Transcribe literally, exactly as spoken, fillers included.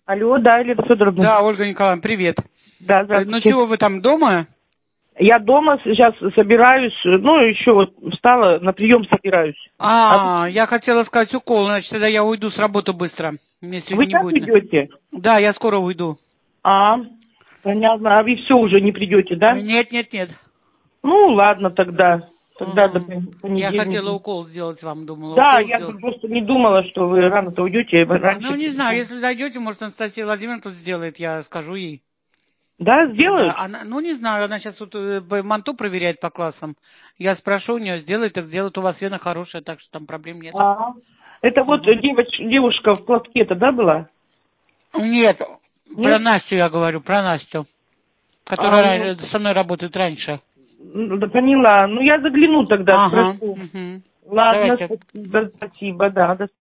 Алло, да, Елена Федоровна. Да, Ольга Николаевна, привет. Да, Ну здравствуйте. чего, вы там дома? Я дома сейчас собираюсь, ну, еще вот встала, на прием собираюсь. А, я хотела сказать укол, значит, тогда я уйду с работы быстро. Мне Вы сегодня не сейчас будет. идете? Да, я скоро уйду. А, понятно. А вы все уже не придете, да? Нет, нет, нет. Ну, ладно тогда. Тогда до Ага. пон- Я хотела понедельника. укол сделать вам, думала, Да, укол я сделать. просто не думала, что вы рано-то уйдете. Раньше. Ну, не знаю, если зайдете, может, Анастасия Владимировна тут сделает, я скажу ей. Да, Да, сделают? она, ну, не знаю, она сейчас вот э, б- манту проверяет по классам. Я спрошу у нее, сделает, так сделает. У вас вена хорошая, так что там проблем нет. А, это вот Мгм. девоч- девушка в платке-то, да, была? Нет, про Нет? Настю я говорю, про Настю, А, которая ну, ра- со мной работает раньше. ну, да, поняла. Ну, я загляну тогда, Ага. спрошу. Угу. Ладно, Давайте. спасибо, спасибо, да, до